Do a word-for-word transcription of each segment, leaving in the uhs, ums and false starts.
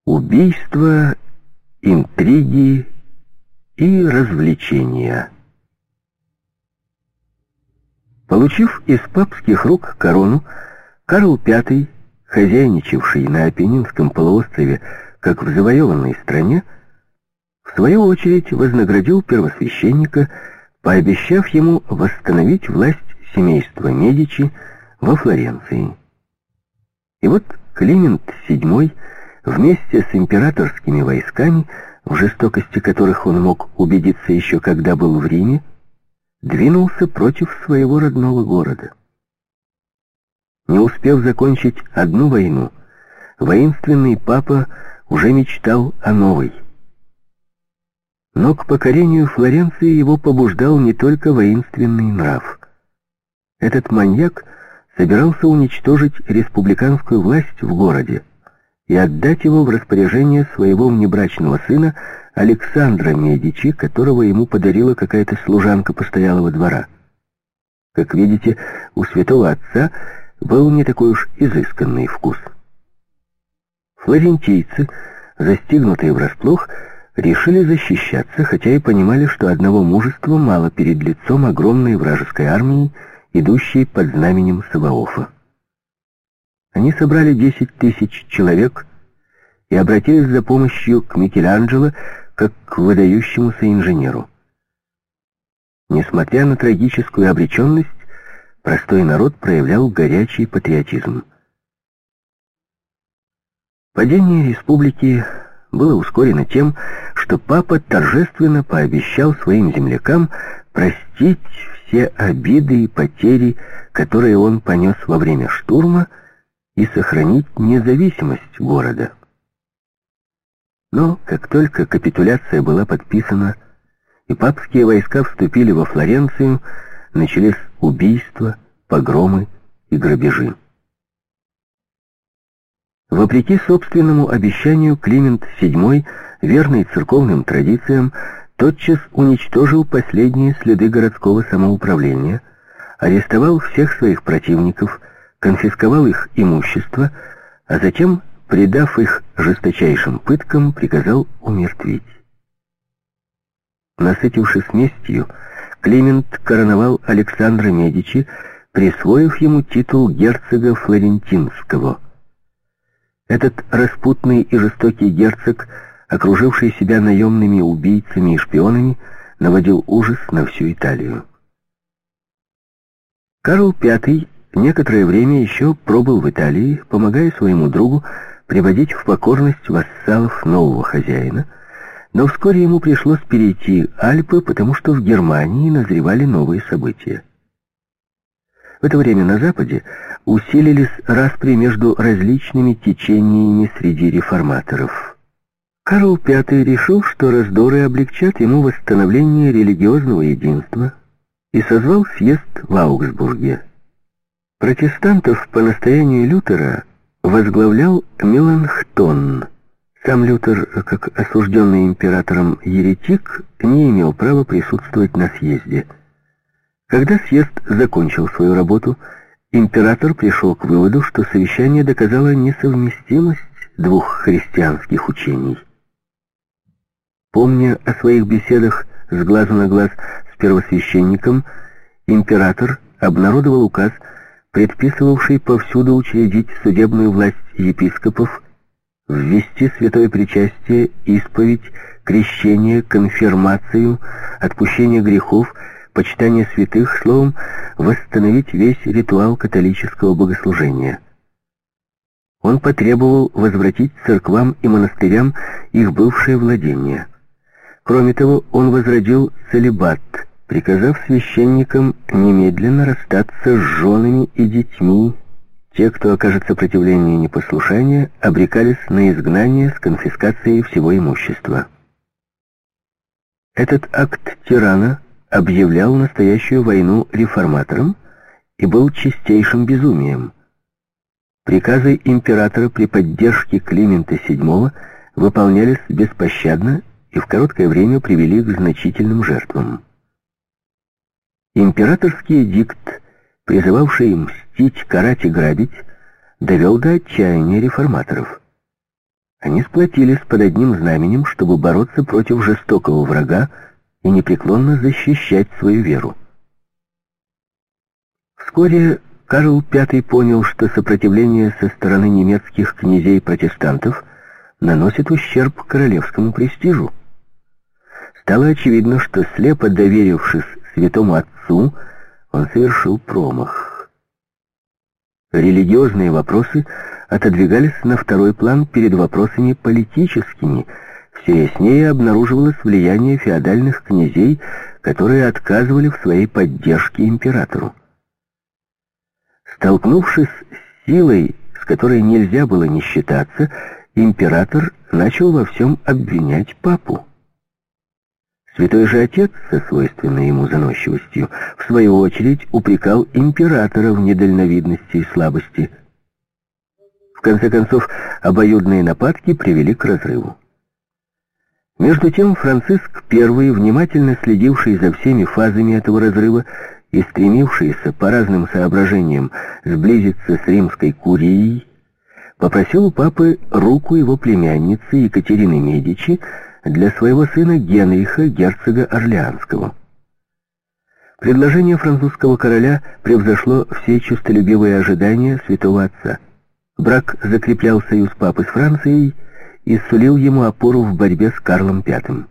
Убийства, интриги и развлечения. Получив из папских рук корону, Карл Пятый, хозяйничавший на Апеннинском полуострове как в завоеванной стране, в свою очередь вознаградил первосвященника, пообещав ему восстановить власть семейства Медичи во Флоренции. И вот Климент седьмой вместе с императорскими войсками, в жестокости которых он мог убедиться еще когда был в Риме, двинулся против своего родного города. Не успев закончить одну войну, воинственный папа уже мечтал о новой. Но к покорению Флоренции его побуждал не только воинственный нрав. Этот маньяк собирался уничтожить республиканскую власть в городе и отдать его в распоряжение своего внебрачного сына Александра Медичи, которого ему подарила какая-то служанка постоялого двора. Как видите, у святого отца был не такой уж изысканный вкус. Флорентийцы, застигнутые врасплох, решили защищаться, хотя и понимали, что одного мужества мало перед лицом огромной вражеской армии, идущей под знаменем Саваофа. Они собрали десять тысяч человек и обратились за помощью к Микеланджело как к выдающемуся инженеру. Несмотря на трагическую обреченность, простой народ проявлял горячий патриотизм. Падение республики было ускорено тем, что папа торжественно пообещал своим землякам простить все обиды и потери, которые он понес во время штурма, и сохранить независимость города. Но как только капитуляция была подписана и папские войска вступили во Флоренцию, начались убийства, погромы и грабежи. Вопреки собственному обещанию, Климент седьмой, верный церковным традициям, тотчас уничтожил последние следы городского самоуправления, арестовал всех своих противников, конфисковал их имущество, а затем, предав их жесточайшим пыткам, приказал умертвить. Насытившись местью, Климент короновал Александра Медичи, присвоив ему титул герцога Флорентинского. Этот распутный и жестокий герцог, окруживший себя наемными убийцами и шпионами, наводил ужас на всю Италию. Карл Пятый некоторое время еще пробыл в Италии, помогая своему другу приводить в покорность вассалов нового хозяина, но вскоре ему пришлось перейти Альпы, потому что в Германии назревали новые события. В это время на Западе усилились распри между различными течениями среди реформаторов. Карл Пятый решил, что раздоры облегчат ему восстановление религиозного единства, и созвал съезд в Аугсбурге. Протестантов по настоянию Лютера возглавлял Меланхтон. Сам Лютер, как осужденный императором еретик, не имел права присутствовать на съезде. Когда съезд закончил свою работу, император пришел к выводу, что совещание доказало несовместимость двух христианских учений. Помня о своих беседах с глазу на глаз с первосвященником, император обнародовал указ, предписывавший повсюду учредить судебную власть епископов, ввести святое причастие, исповедь, крещение, конфирмацию, отпущение грехов, почитание святых, словом, восстановить весь ритуал католического богослужения. Он потребовал возвратить церквам и монастырям их бывшее владение. Кроме того, он возродил целибат, приказав священникам немедленно расстаться с женами и детьми. Те, кто окажет сопротивление и непослушание, обрекались на изгнание с конфискацией всего имущества. Этот акт тирана объявлял настоящую войну реформаторам и был чистейшим безумием. Приказы императора при поддержке Климента седьмого выполнялись беспощадно и в короткое время привели к значительным жертвам. Императорский эдикт, призывавший мстить, карать и грабить, довел до отчаяния реформаторов. Они сплотились под одним знаменем, чтобы бороться против жестокого врага и непреклонно защищать свою веру. Вскоре Карл Пятый понял, что сопротивление со стороны немецких князей-протестантов наносит ущерб королевскому престижу. Стало очевидно, что, слепо доверившись святому отцу, он совершил промах. Религиозные вопросы отодвигались на второй план перед вопросами политическими. Все яснее обнаруживалось влияние феодальных князей, которые отказывали в своей поддержке императору. Столкнувшись с силой, с которой нельзя было не считаться, император начал во всем обвинять папу. Святой же Отец, со свойственной ему заносчивостью, в свою очередь упрекал императора в недальновидности и слабости. В конце концов, обоюдные нападки привели к разрыву. Между тем Франциск Первый, внимательно следивший за всеми фазами этого разрыва и стремившийся по разным соображениям сблизиться с римской курией, попросил у папы руку его племянницы Екатерины Медичи для своего сына Генриха, герцога Орлеанского. Предложение французского короля превзошло все честолюбивые ожидания святого отца. Брак закреплял союз папы с Францией и сулил ему опору в борьбе с Карлом Пятым.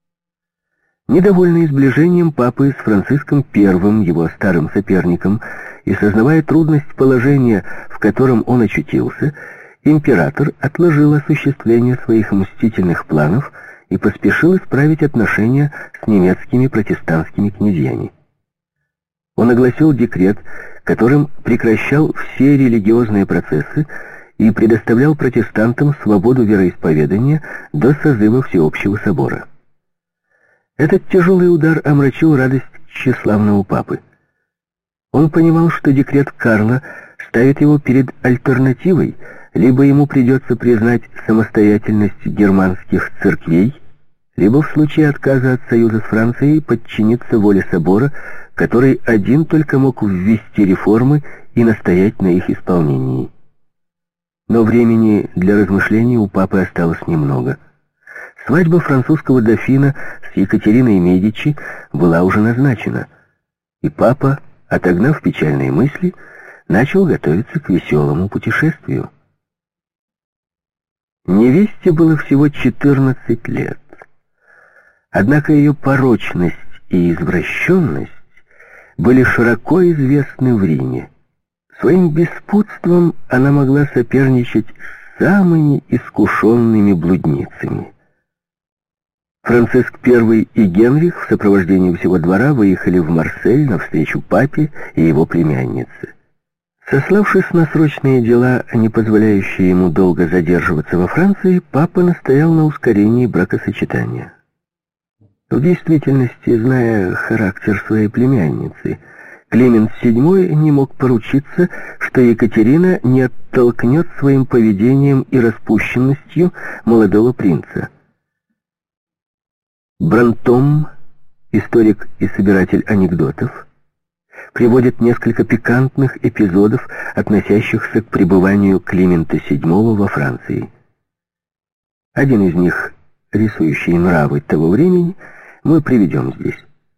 Недовольный сближением папы с Франциском Первым, его старым соперником, и сознавая трудность положения, в котором он очутился, император отложил осуществление своих мстительных планов и поспешил исправить отношения с немецкими протестантскими князьями. Он огласил декрет, которым прекращал все религиозные процессы и предоставлял протестантам свободу вероисповедания до созыва Всеобщего собора. Этот тяжелый удар омрачил радость тщеславного папы. Он понимал, что декрет Карла ставит его перед альтернативой: либо ему придется признать самостоятельность германских церквей, либо в случае отказа от союза с Францией подчиниться воле собора, который один только мог ввести реформы и настоять на их исполнении. Но времени для размышлений у папы осталось немного. Свадьба французского дофина с Екатериной Медичи была уже назначена, и папа, отогнав печальные мысли, начал готовиться к веселому путешествию. Невесте было всего четырнадцать лет. Однако ее порочность и извращенность были широко известны в Риме. Своим беспутством она могла соперничать с самыми искушенными блудницами. Франциск Первый и Генрих в сопровождении всего двора выехали в Марсель навстречу папе и его племяннице. Сославшись на срочные дела, не позволяющие ему долго задерживаться во Франции, папа настоял на ускорении бракосочетания. В действительности, зная характер своей племянницы, Климент Седьмой не мог поручиться, что Екатерина не оттолкнет своим поведением и распущенностью молодого принца. Брантом, историк и собиратель анекдотов, приводит несколько пикантных эпизодов, относящихся к пребыванию Климента Седьмого во Франции. Один из них, рисующий нравы того времени, мы приведем здесь.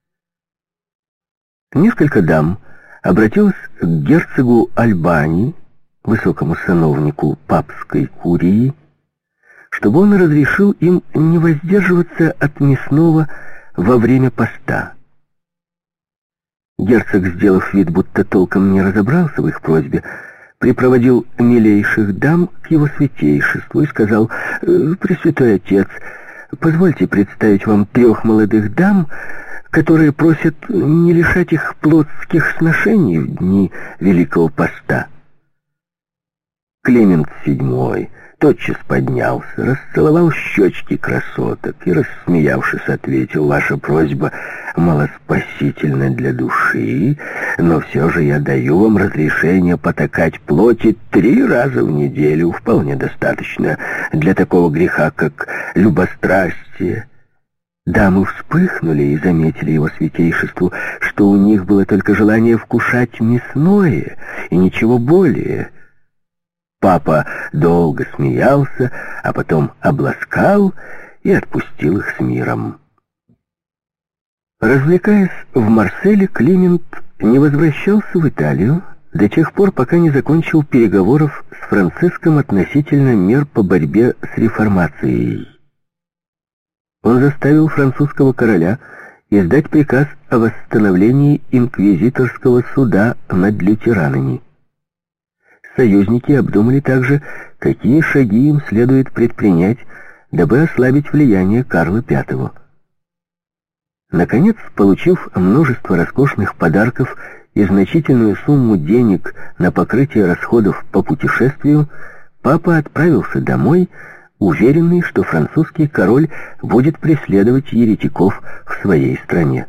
Несколько дам обратилось к герцогу Альбани, высокому сановнику папской курии, чтобы он разрешил им не воздерживаться от мясного во время поста. Герцог, сделав вид, будто толком не разобрался в их просьбе, припроводил милейших дам к его святейшеству и сказал: «Пресвятой отец, позвольте представить вам трех молодых дам, которые просят не лишать их плотских сношений в дни Великого Поста». Климент Седьмой тотчас поднялся, расцеловал щечки красоток и, рассмеявшись, ответил: «Ваша просьба малоспасительна для души, но все же я даю вам разрешение потакать плоти три раза в неделю. Вполне достаточно для такого греха, как любострастие». Дамы вспыхнули и заметили его святейшеству, что у них было только желание вкушать мясное и ничего более. Папа долго смеялся, а потом обласкал и отпустил их с миром. Развлекаясь в Марселе, Климент не возвращался в Италию до тех пор, пока не закончил переговоров с Франциском относительно мер по борьбе с реформацией. Он заставил французского короля издать приказ о восстановлении инквизиторского суда над лютеранами. Союзники обдумали также, какие шаги им следует предпринять, дабы ослабить влияние Карла Пятого. Наконец, получив множество роскошных подарков и значительную сумму денег на покрытие расходов по путешествию, папа отправился домой, уверенный, что французский король будет преследовать еретиков в своей стране.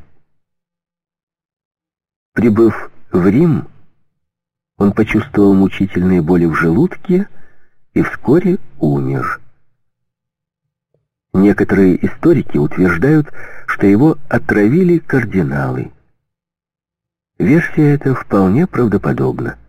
Прибыв в Рим, он почувствовал мучительные боли в желудке и вскоре умер. Некоторые историки утверждают, что его отравили кардиналы. Версия эта вполне правдоподобна.